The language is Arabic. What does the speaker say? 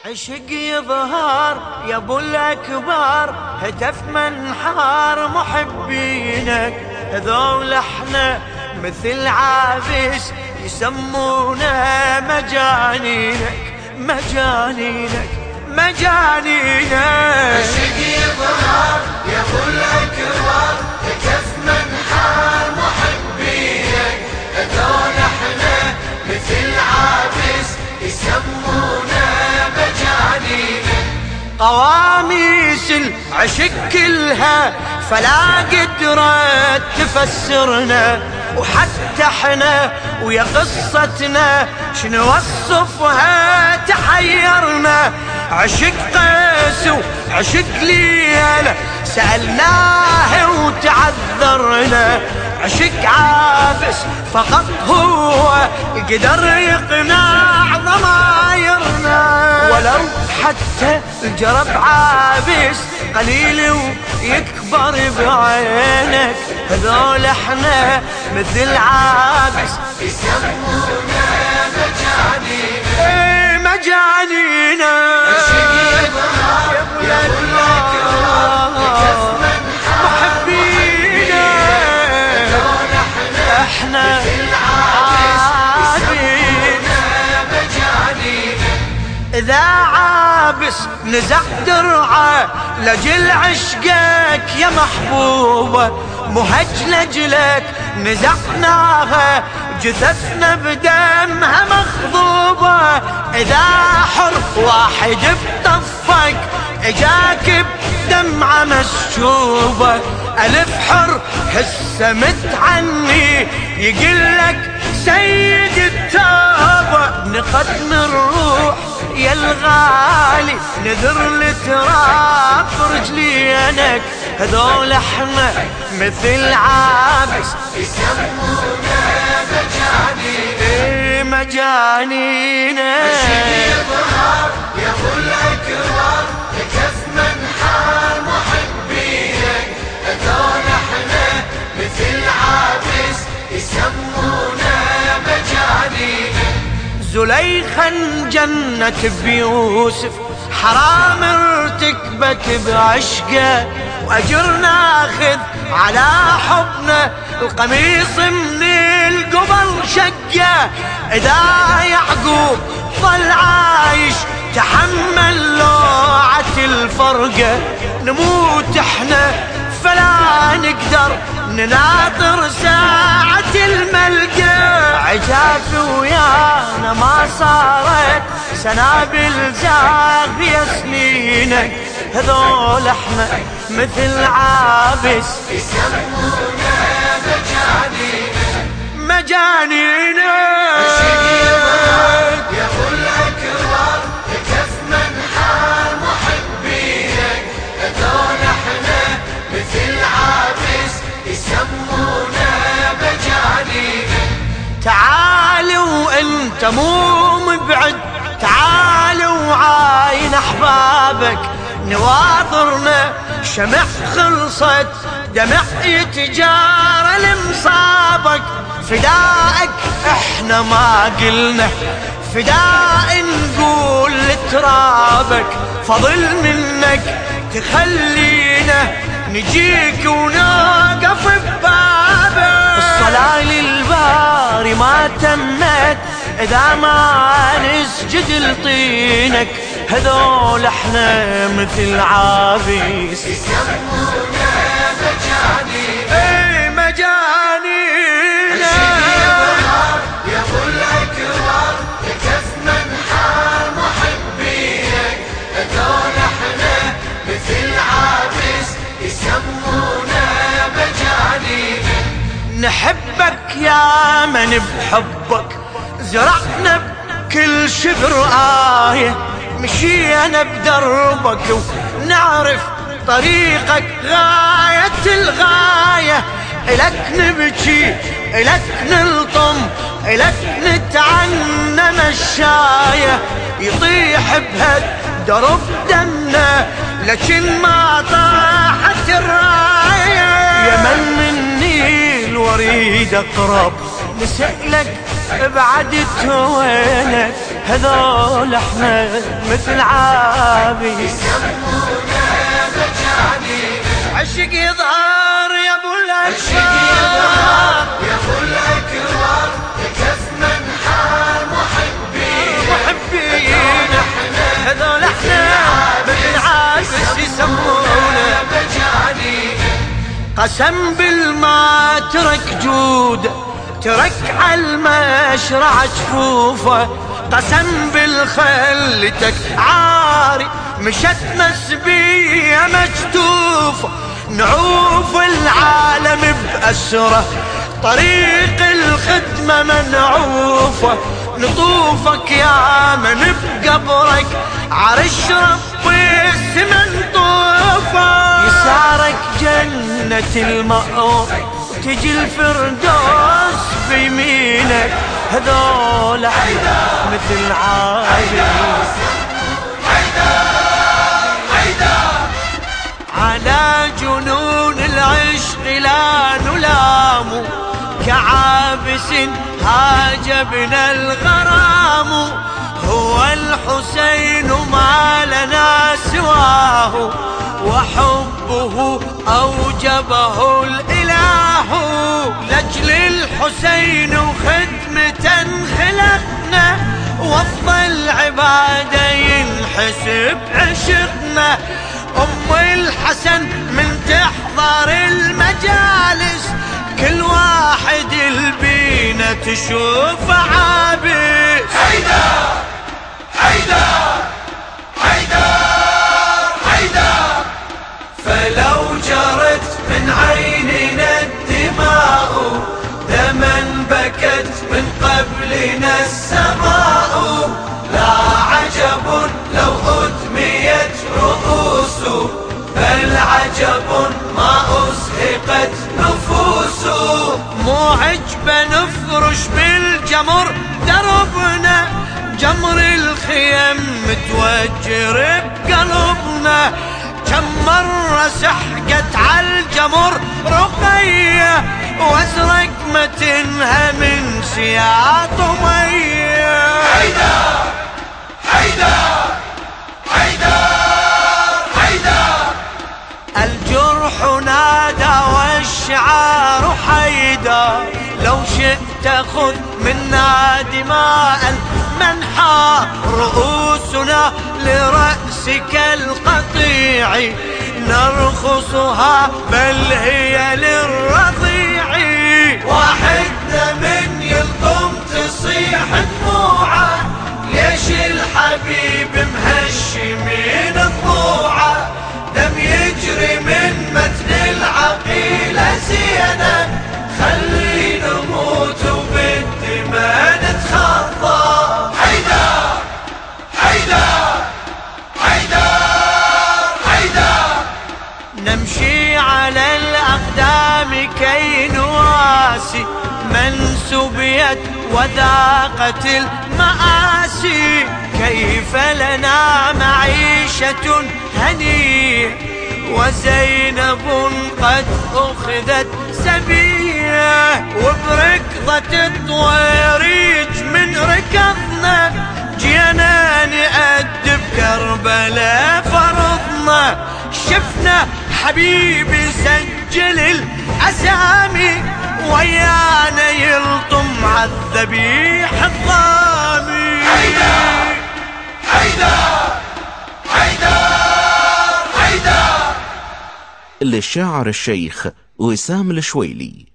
عشق يظهر يا ابو الاكبر، هتف منحار محبينك. هذول احنا مثل عابس يسمونا مجانينك مجانينك مجانينك. عشق يظهر يا ابو الاكبر، هتف منحار محبينك. هذول احنا مثل عابس يسمونا مجانينك. قواميس العشق كلها فلا قدرت تفسرنا، وحتى احنا ويا قصتنا شنو وصفها تحيرنا. عشق قيس وعشق ليلى سألناه وتعذرنا، عشق عابس فقط هو قدر يقنع ضمايرنا. ولو حتى الجرب عابس قليل ويكبر بعينك، هذول احنا مثل عابس يسمونا مجانينك. ايه مجانينا. عشق يظهر يا ابو الاكبر، هتف منحار محبينا. هذول احنا مثل عابس يسمونا مجانينك. إذا عابس نزع درعه لجل عشقك يا محبوبة، مهج لجلك نزعناها جثثنا بدمها مخضوبة. إذا حر واحد بطفك اجاك بدمعة مسكوبة، ألف حر هسه متعني يقلك سيد التوبة. نقدم الروح يا الغالي نذر التراب برجلينك، هذول احنا مثل عابس يسمونا مجانينك. ايه مجانينا. عشق يظهر يا ابو الاكبر، هتف منحار محبينك. هذول احنا مثل عابس يسمونا مجانينك. زليخا جنة بيوسف حرام ارتكبت بعشقه، واجر ناخذ على حبنا القميص من القبل شقه. اذا يعقوب ظل عايش تحمل لوعة الفرقه، نموت احنا فلا نقدر نناطر ساعة الملقى. عجاف ويانا ما صارت سنابل زاغية سنينك، هذول احنا مثل عابس يسمونا مجانينك. مجانينا. عشق يظهر يا ابو الاكبر، هتف منحار محبينك. هذول احنا مثل عابس يسمونا مجانينك. تعال وانت مو مبعد، تعال وعاين احبابك. نواظرنا شمع خلصت دمع يتجارى لمصابك. فدائك احنا ما قلنا، فداء نقول لترابك. فضل منك تخلينا نجيك ونوقف ببابك. الصلاة للباري ما تمت إذا ما نسجد لطينك، هذول احنا مثل عابس يسمونا مجانينك. ايه مجانينا. عشق يظهر يا ابو الاكبر، هتف منحار محبينك. هذول احنا مثل عابس يسمونا مجانينك. نحبك يا من بحبك زرعنا بكل شبر آية، مشينا بدربك ونعرف طريقك غاية الغاية. إلك نبكي إلك نلطم إلك نتعنى مشاية، يطيح بهد درب دمنا لكن ما طاحت الراية. يا من مني الوريد اقرب نسألك ابعد توينك، هذول احنا مثل عابي يسمونا مجانين. عشق يظهر يا ابو الاشرار يا ابو الاكرار كف من حال محبين هذول احنا مثل عابس يسمونا مجانين. قسم بالما ترك جوده ترك عالمشرع جفوفه قسم بالخلتك عاري مشت مسبية مجتوفة نعوف العالم بأسره طريق الخدمة منعوفة نطوفك يا من بقبرك عرش ربي السمن طوفة يسارك جنة المأوى تجي الفردوس بيمينك هذول مثل عابي على جنون العشق لا نلام كعابس هاجبنا الغرام هو الحسين ما لنا سواه وحبه أوجبه الإله لأجل الحسين وخدمة خلقنا وافضل عبادة ينحسب عشقنا أم الحسن من تحضر المجالس كل واحد البينة تشوف عابس حيدر حيدر حيدر حيدر فلو جرت من عيننا الدماء دما بكت من قبلنا السماء لا عجب لو أدميت رؤوس بل عجب ما أزهقت نفوس مو عجبة نفرش بالجمر دربنا جمر الخيم متوجر بقلبنا كم مرة سحقت عالجمر رقية وازرق متنها من سياط مية حيدر حيدر حيدر حيدر الجرح نادى والشعار حيدر لو شئت خذ منا دماء المنحى رؤوسنا لرأسك القطيع نرخصها بل هي للرضيع واحدنا من يلطم تصيح دموعه ليش الحبيب مهشمين الضوعه دم يجري من متن العقيله زينه خلي نموت وبالدماء نتخطى حيدر حيدر حيدر حيدر نمشي على الأقدام كي نواسي من سبيت وذاقت المآسي كيف لنا معيشة هنية وزينب قد أخذت سبية وبركضة الطويريج من ركضنا جينا نأدب كربلاء فرضنا شفنا حبيبي سجل الأسامي ويانا يلطم عالذبيح الضامي حيدر حيدر حيدر حيدر للشاعر الشيخ وسام الشويلي.